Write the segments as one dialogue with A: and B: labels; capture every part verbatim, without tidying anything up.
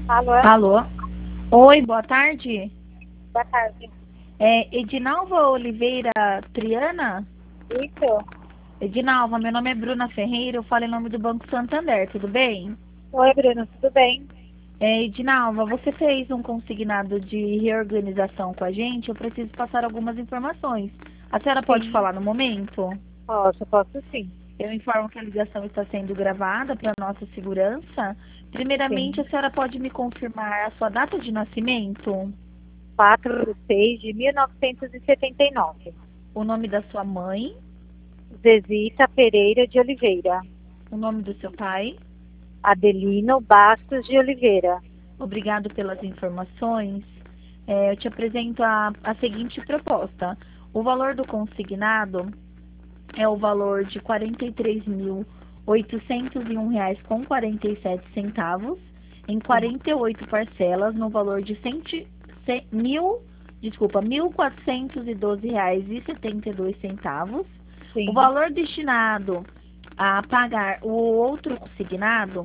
A: Alô?
B: Alô? Oi, boa tarde.
A: Boa tarde.
B: É Edinalva Oliveira Triana?
A: Isso?
B: Edinalva, meu nome é Bruna Ferreira, eu falo em nome do Banco Santander, tudo bem?
A: Oi, Bruno, tudo bem?
B: É, Edinalva, você fez um consignado de reorganização com a gente, eu preciso passar algumas informações. A senhora pode
A: Sim.
B: falar no momento?
A: Posso, posso sim.
B: Eu informo que a ligação está sendo gravada para nossa segurança. Primeiramente,
A: Sim.
B: a senhora pode me confirmar a sua data de nascimento,
A: quatro de seis de mil novecentos e setenta e nove.
B: o nome da sua mãe,
A: Zezita Pereira de Oliveira.
B: o nome do seu pai.
A: Adelino Bastos de Oliveira.
B: Obrigado pelas informações. É, eu te apresento a, a seguinte proposta. O valor do consignado é o valor de quarenta e três mil oitocentos e um reais com quarenta e sete centavos em
A: Sim.
B: quarenta e oito parcelas no valor de cem, cem, mil, desculpa, mil quatrocentos e doze reais e setenta e dois centavos. O
A: Sim.
B: valor destinado a pagar o outro consignado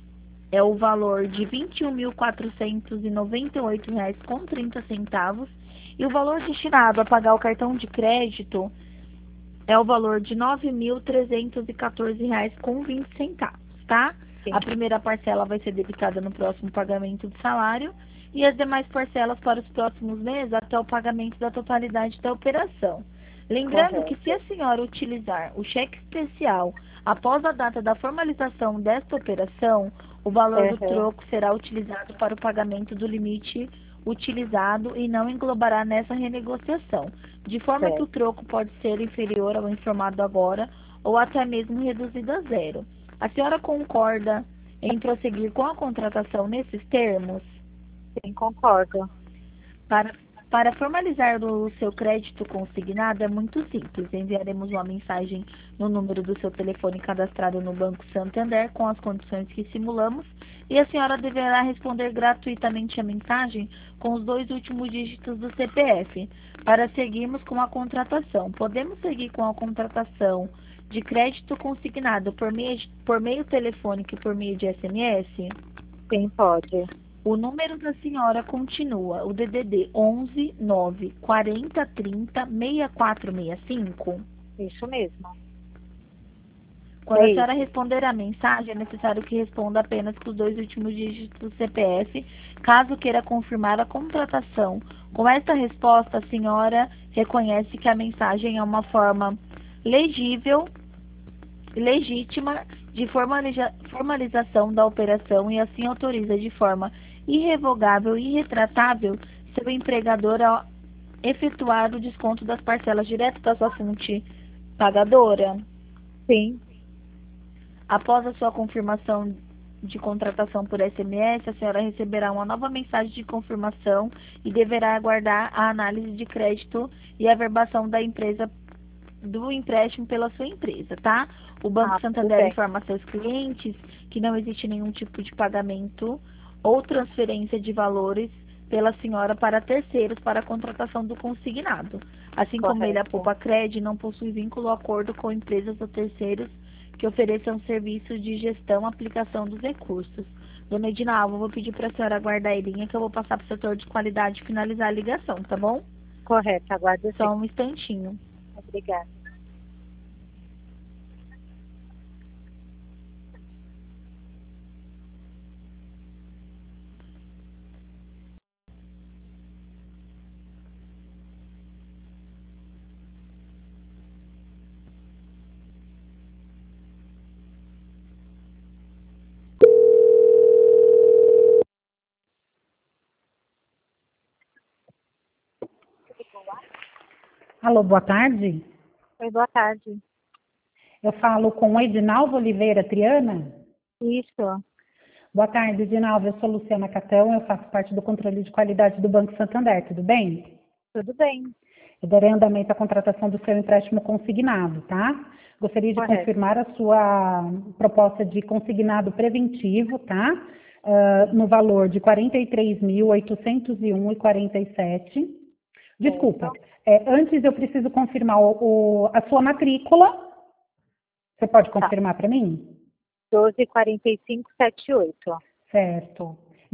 B: é o valor de vinte e um mil quatrocentos e noventa e oito reais com trinta centavos e o valor destinado a pagar o cartão de crédito é o valor de nove mil trezentos e quatorze reais com vinte centavos, tá? A
A: Sim.
B: primeira parcela vai ser debitada no próximo pagamento do salário e as demais parcelas para os próximos meses até o pagamento da totalidade da operação. Lembrando que se a
A: Correto.
B: senhora utilizar o cheque especial após a data da formalização desta operação, o valor do
A: Uhum.
B: troco será utilizado para o pagamento do limite utilizado e não englobará nessa renegociação, de forma que o
A: Certo.
B: troco pode ser inferior ao informado agora ou até mesmo reduzido a zero. A senhora concorda em prosseguir com a contratação nesses termos?
A: Sim, concordo.
B: Para, para formalizar o seu crédito consignado é muito simples. Enviaremos uma mensagem no número do seu telefone cadastrado no Banco Santander com as condições que simulamos e a senhora deverá responder gratuitamente a mensagem com os dois últimos dígitos do C P F para seguirmos com a contratação. Podemos seguir com a contratação de crédito consignado por meio, por meio telefônico e por meio de S M S?
A: Sim, pode.
B: O número da senhora continua, o D D D onze nove quarenta trinta sessenta e quatro sessenta e cinco.
A: Isso mesmo.
B: Quando
A: É
B: a senhora
A: isso.
B: responder a mensagem, é necessário que responda apenas com os dois últimos dígitos do C P F, caso queira confirmar a contratação. Com esta resposta, a senhora reconhece que a mensagem é uma forma legível, legítima de formaliza formalização da operação e assim autoriza de forma irrevogável e irretratável seu empregador a efetuar o desconto das parcelas direto da sua fonte pagadora.
A: Sim.
B: Após a sua confirmação de contratação por S M S, a senhora receberá uma nova mensagem de confirmação e deverá aguardar a análise de crédito e a verbação da empresa do empréstimo pela sua empresa, tá? O Banco
A: Ah, tudo
B: Santander
A: bem.
B: informa a seus clientes que não existe nenhum tipo de pagamento ou transferência de valores pela senhora para terceiros para a contratação do consignado. Assim como ele, a
A: Correto.
B: Poupa Cred, não possui vínculo ou acordo com empresas ou terceiros que ofereçam serviços de gestão e aplicação dos recursos. Dona Edinalva, eu vou pedir para a senhora aguardar a linha que eu vou passar para o setor de qualidade finalizar a ligação, tá bom?
A: Correto, aguardo sim.
B: Só um instantinho.
A: Obrigada.
C: Alô, boa tarde.
A: Oi, boa tarde.
C: Eu falo com Edinalva Oliveira Triana.
A: Isso.
C: Boa tarde, Edinalva. Eu sou Luciana Catão, eu faço parte do controle de qualidade do Banco Santander, tudo bem?
A: Tudo bem.
C: Eu darei andamento à contratação do seu empréstimo consignado, tá? Gostaria de
A: Correto.
C: confirmar a sua proposta de consignado preventivo, tá? Uh, no valor de quarenta e três mil oitocentos e um reais e quarenta e sete centavos. Desculpa,
A: Certo.
C: é, antes eu preciso confirmar o, o- a sua matrícula. Você pode
A: Tá.
C: confirmar para mim?
A: doze quarenta e cinco setenta e oito.
C: Certo.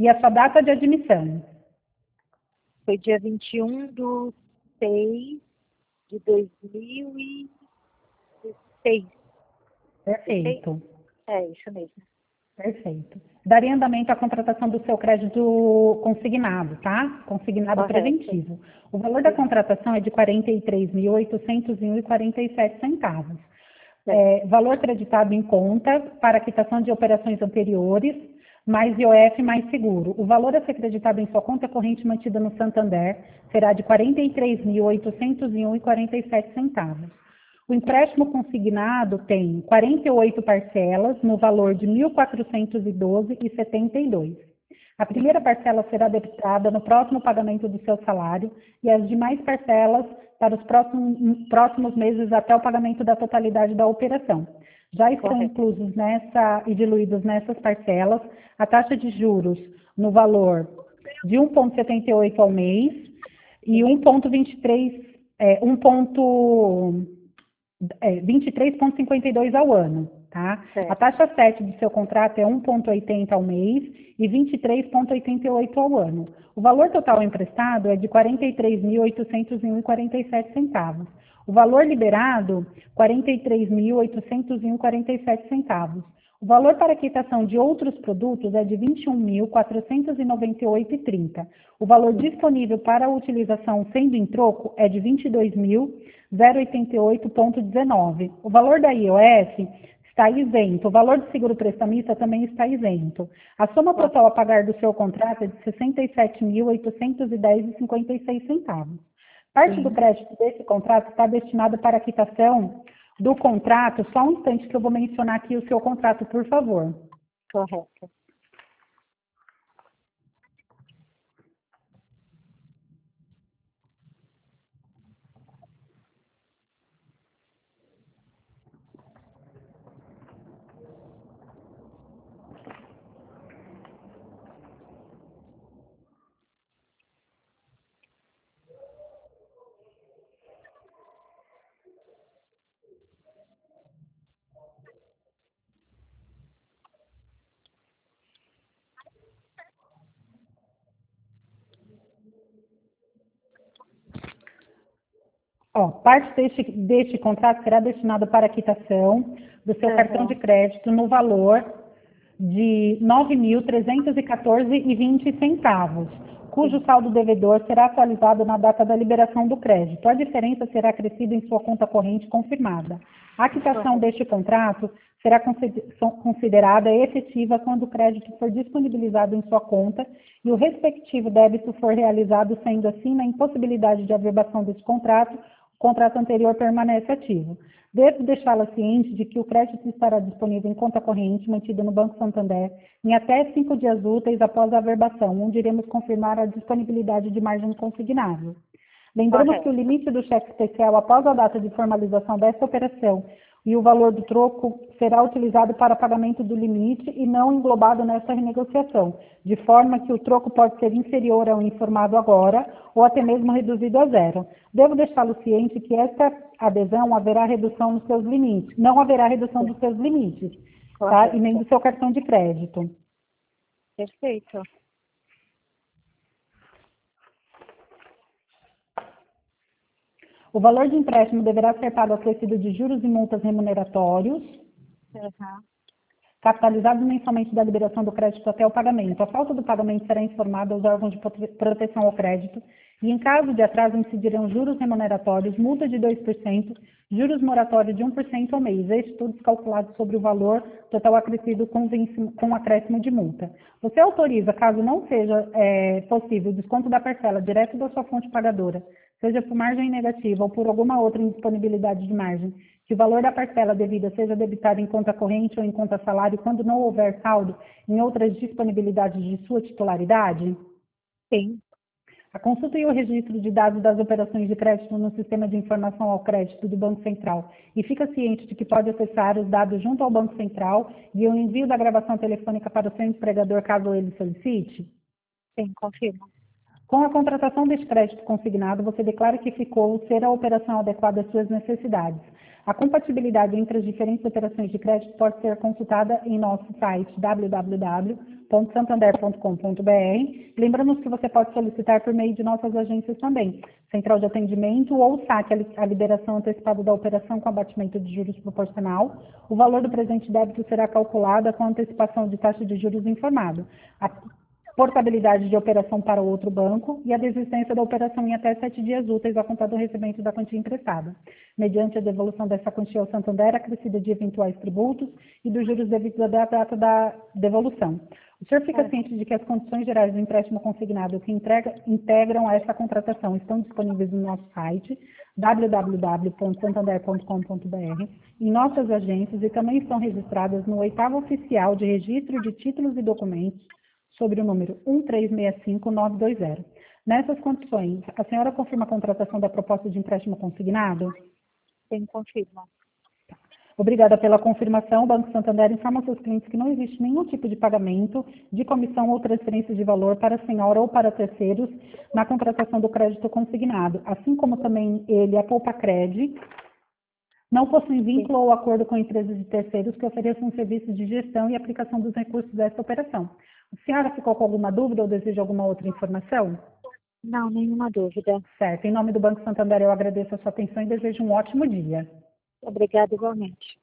C: E a sua data de admissão?
A: Foi dia vinte e um de seis de dois mil e dezesseis.
C: Perfeito.
A: É, isso mesmo.
C: Perfeito. Daria andamento à contratação do seu crédito consignado, tá? Consignado
A: Correto.
C: preventivo. O valor da contratação é de quarenta e três mil oitocentos e um e quarenta e sete centavos. É, valor creditado em conta para quitação de operações anteriores, mais I O F mais seguro. O valor a ser creditado em sua conta corrente mantida no Santander será de quarenta e três mil oitocentos e um e quarenta e sete centavos. O empréstimo consignado tem quarenta e oito parcelas no valor de mil quatrocentos e doze reais e setenta e dois centavos. A primeira parcela será debitada no próximo pagamento do seu salário e as demais parcelas para os próximos, próximos meses até o pagamento da totalidade da operação. Já estão
A: Correto.
C: inclusos nessa e diluídos nessas parcelas a taxa de juros no valor de um vírgula setenta e oito ao mês e um vírgula vinte e três, é, um ponto É, vinte e três vírgula cinquenta e dois ao ano, tá?
A: Certo.
C: A taxa sete do seu contrato é um vírgula oitenta ao mês e vinte e três vírgula oitenta e oito ao ano. O valor total emprestado é de quarenta e três mil oitocentos e um e quarenta e sete centavos. O valor liberado, quarenta e três mil oitocentos e um e quarenta e sete centavos. O valor para quitação de outros produtos é de vinte e um mil quatrocentos e noventa e oito reais e trinta centavos. O valor disponível para a utilização sendo em troco é de vinte e dois mil oitenta e oito reais e dezenove centavos. O valor da I O F está isento. O valor do seguro prestamista também está isento. A soma total a pagar do seu contrato é de sessenta e sete mil oitocentos e dez reais e cinquenta e seis centavos. Parte
A: Sim.
C: do crédito desse contrato está destinada para a quitação do contrato. Só um instante que eu vou mencionar aqui o seu contrato, por favor.
A: Correto.
C: Ó, parte deste, deste contrato será destinada para a quitação do seu
A: Uhum.
C: cartão de crédito no valor de nove mil trezentos e quatorze reais e vinte centavos, cujo saldo devedor será atualizado na data da liberação do crédito. A diferença será acrescida em sua conta corrente confirmada. A quitação deste contrato será considerada efetiva quando o crédito for disponibilizado em sua conta e o respectivo débito for realizado, sendo assim, na impossibilidade de averbação desse contrato, o contrato anterior permanece ativo. Devo deixá-la ciente de que o crédito estará disponível em conta corrente mantida no Banco Santander em até cinco dias úteis após a averbação, onde iremos confirmar a disponibilidade de margem consignável. Lembramos
A: Correto.
C: que o limite do cheque especial após a data de formalização desta operação e o valor do troco será utilizado para pagamento do limite e não englobado nesta renegociação, de forma que o troco pode ser inferior ao informado agora ou até mesmo reduzido a zero. Devo deixá-lo ciente que esta adesão haverá redução nos seus limites, não haverá redução dos seus limites, tá?
A: Correto.
C: E nem do seu cartão de crédito.
A: Perfeito.
C: O valor de empréstimo deverá ser pago acrescido de juros e multas remuneratórios,
A: Uhum.
C: capitalizados mensalmente da liberação do crédito até o pagamento. A falta do pagamento será informada aos órgãos de prote- proteção ao crédito e, em caso de atraso, incidirão juros remuneratórios, multa de dois por cento, juros moratórios de um por cento ao mês, estes todos calculados sobre o valor total acrescido com, vencim- com acréscimo de multa. Você autoriza, caso não seja é, possível, o desconto da parcela direto da sua fonte pagadora, seja por margem negativa ou por alguma outra indisponibilidade de margem, que o valor da parcela devida seja debitado em conta corrente ou em conta salário quando não houver saldo em outras disponibilidades de sua titularidade?
A: Sim.
C: A consulta e o registro de dados das operações de crédito no Sistema de Informação ao Crédito do Banco Central e fica ciente de que pode acessar os dados junto ao Banco Central e o envio da gravação telefônica para o seu empregador caso ele solicite?
A: Sim, confirmo.
C: Com a contratação deste crédito consignado, você declara que ficou ser a operação adequada às suas necessidades. A compatibilidade entre as diferentes operações de crédito pode ser consultada em nosso site w w w ponto santander ponto com ponto br. Lembrando que você pode solicitar por meio de nossas agências também, Central de Atendimento ou saque a liberação antecipada da operação com abatimento de juros proporcional. O valor do presente débito será calculado com antecipação de taxa de juros informado. A portabilidade de operação para outro banco e a desistência da operação em até sete dias úteis a contar do recebimento da quantia emprestada, mediante a devolução dessa quantia ao Santander acrescida de eventuais tributos e dos juros devidos à data da devolução. O senhor fica ciente de que as condições gerais do empréstimo consignado que entrega, integram essa contratação estão disponíveis no nosso site, w w w ponto santander ponto com ponto br, em nossas agências e também estão registradas no oitavo oficial de registro de títulos e documentos, sobre o número um três seis cinco nove dois zero. Nessas condições, a senhora confirma a contratação da proposta de empréstimo consignado?
A: Sim, confirma.
C: Obrigada pela confirmação. O Banco Santander informa aos seus clientes que não existe nenhum tipo de pagamento de comissão ou transferência de valor para a senhora ou para terceiros na contratação do crédito consignado, assim como também ele, a Poupacred, não possui vínculo ou acordo com empresas de terceiros que ofereçam serviços de gestão e aplicação dos recursos desta operação. A senhora ficou com alguma dúvida ou deseja alguma outra informação?
A: Não, nenhuma dúvida.
C: Certo. Em nome do Banco Santander, eu agradeço a sua atenção e desejo um ótimo dia.
A: Obrigada igualmente.